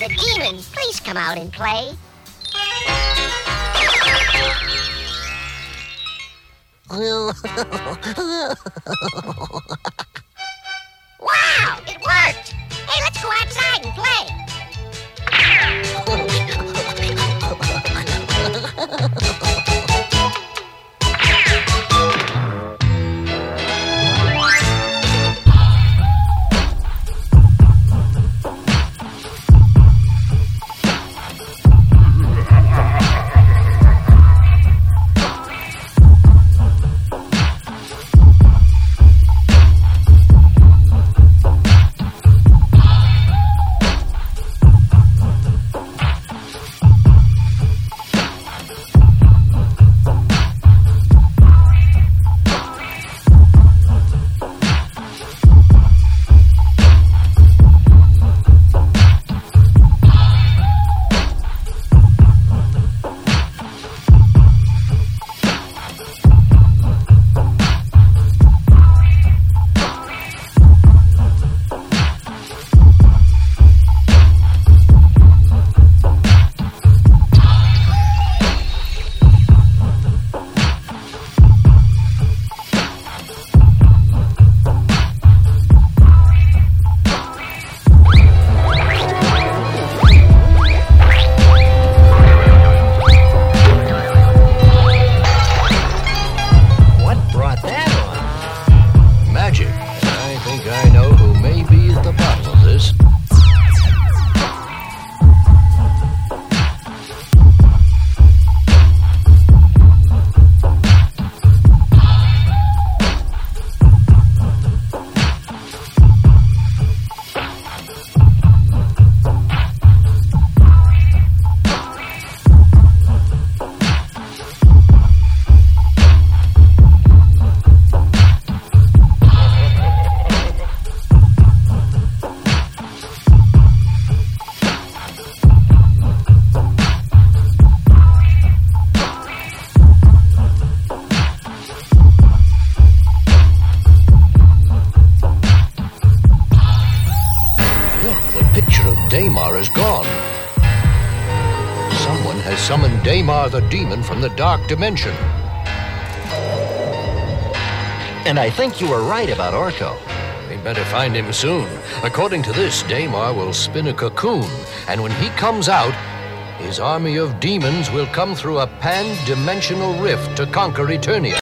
a demon. Please come out and play. Wow, it worked! Hey, let's go outside and play. Daymar is gone. Someone has summoned Daymar the demon from the dark dimension. And I think you were right about Orko. We better find him soon. According to this, Daymar will spin a cocoon, and when he comes out, his army of demons will come through a pan-dimensional rift to conquer Eternia.